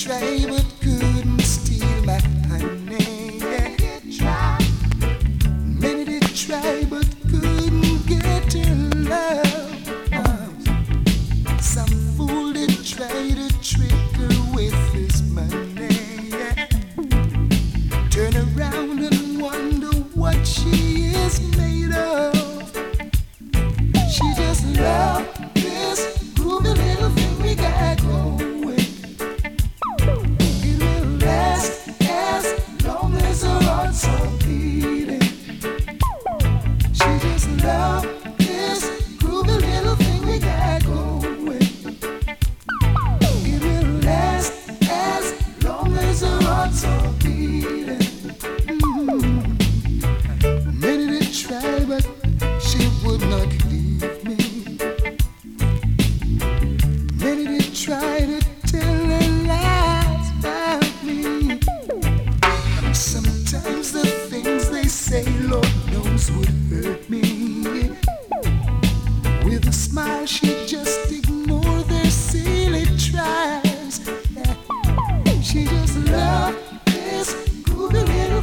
try but couldn't steal my honey. Many did try but couldn't get her love. Some fool did try to trick her with his money. Turn around and wonder what she is made of. She just loved this groovy little thing we got going. It will last as long as her heart's are beating. She just loved this groovy little thing we got going. It will last as long as her heart's are beating. Many did try, but she would not leave me. Many did try to tell her lies about me. Sometimes the things they say, Lord knows, would hurt me. With a smile, she just